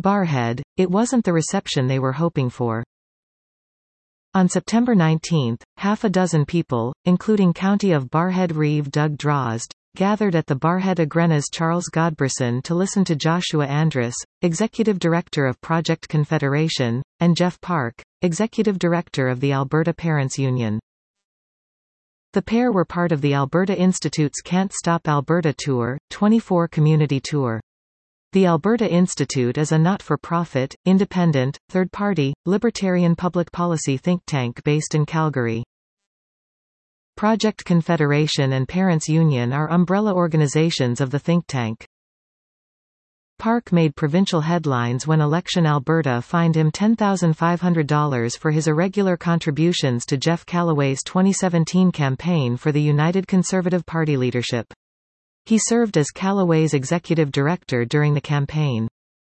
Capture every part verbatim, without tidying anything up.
Barrhead, it wasn't the reception they were hoping for. On September nineteenth, half a dozen people, including County of Barrhead Reeve Doug Drozd, gathered at the Barrhead Agrena's Charles Godberson to listen to Joshua Andrus, Executive Director of Project Confederation, and Jeff Park, Executive Director of the Alberta Parents Union. The pair were part of the Alberta Institute's Can't Stop Alberta Tour, twenty-four community tour. The Alberta Institute is a not-for-profit, independent, third-party, libertarian public policy think tank based in Calgary. Project Confederation and Parents Union are umbrella organizations of the think tank. Park made provincial headlines when Election Alberta fined him ten thousand five hundred dollars for his irregular contributions to Jeff Callaway's twenty seventeen campaign for the United Conservative Party leadership. He served as Callaway's executive director during the campaign.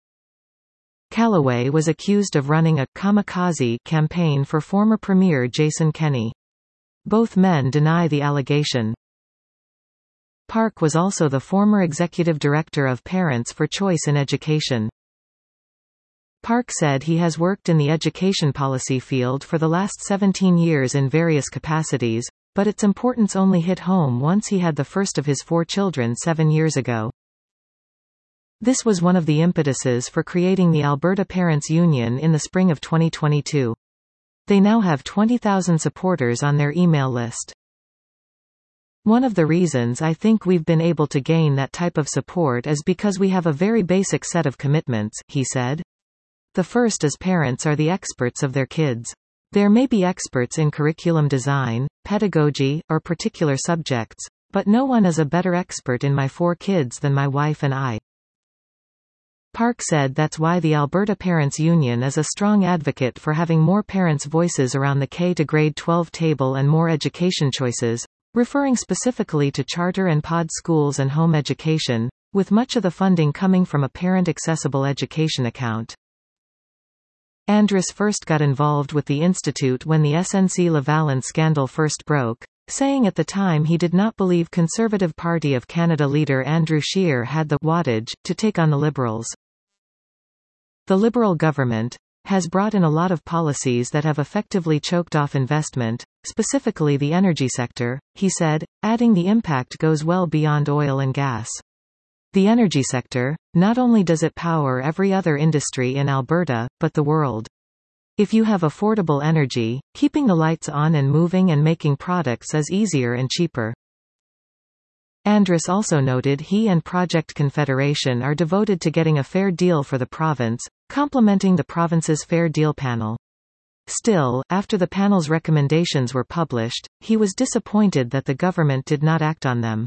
Callaway was accused of running a kamikaze campaign for former Premier Jason Kenney. Both men deny the allegation. Park was also the former executive director of Parents for Choice in Education. Park said he has worked in the education policy field for the last seventeen years in various capacities, but its importance only hit home once he had the first of his four children seven years ago. This was one of the impetuses for creating the Alberta Parents Union in the spring of twenty twenty-two. They now have twenty thousand supporters on their email list. One of the reasons I think we've been able to gain that type of support is because we have a very basic set of commitments, he said. The first is parents are the experts of their kids. There may be experts in curriculum design, pedagogy, or particular subjects, but no one is a better expert in my four kids than my wife and I. Park said that's why the Alberta Parents Union is a strong advocate for having more parents' voices around the K to grade twelve table and more education choices, referring specifically to charter and pod schools and home education, with much of the funding coming from a parent-accessible education account. Andrus first got involved with the Institute when the S N C-Lavalin scandal first broke, saying at the time he did not believe Conservative Party of Canada leader Andrew Scheer had the wattage to take on the Liberals. The Liberal government has brought in a lot of policies that have effectively choked off investment, specifically the energy sector, he said, adding the impact goes well beyond oil and gas. The energy sector, not only does it power every other industry in Alberta, but the world. If you have affordable energy, keeping the lights on and moving and making products is easier and cheaper. Andrus also noted he and Project Confederation are devoted to getting a fair deal for the province, complementing the province's Fair Deal panel. Still, after the panel's recommendations were published, he was disappointed that the government did not act on them.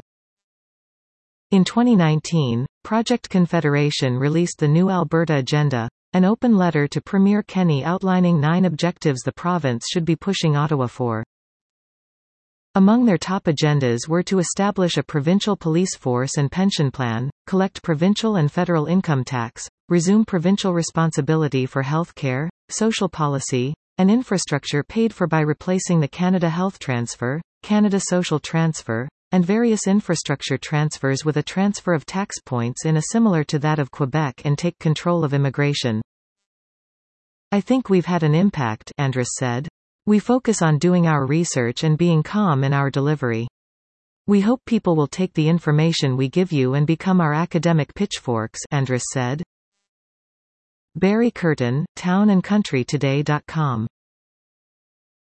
In twenty nineteen, Project Confederation released the New Alberta Agenda, an open letter to Premier Kenney outlining nine objectives the province should be pushing Ottawa for. Among their top agendas were to establish a provincial police force and pension plan, collect provincial and federal income tax, resume provincial responsibility for health care, social policy, and infrastructure paid for by replacing the Canada Health Transfer, Canada Social Transfer, and various infrastructure transfers with a transfer of tax points in a similar to that of Quebec, and take control of immigration. I think we've had an impact, Andrus said. We focus on doing our research and being calm in our delivery. We hope people will take the information we give you and become our academic pitchforks, Andrus said. Barry Curtin, town and country today dot com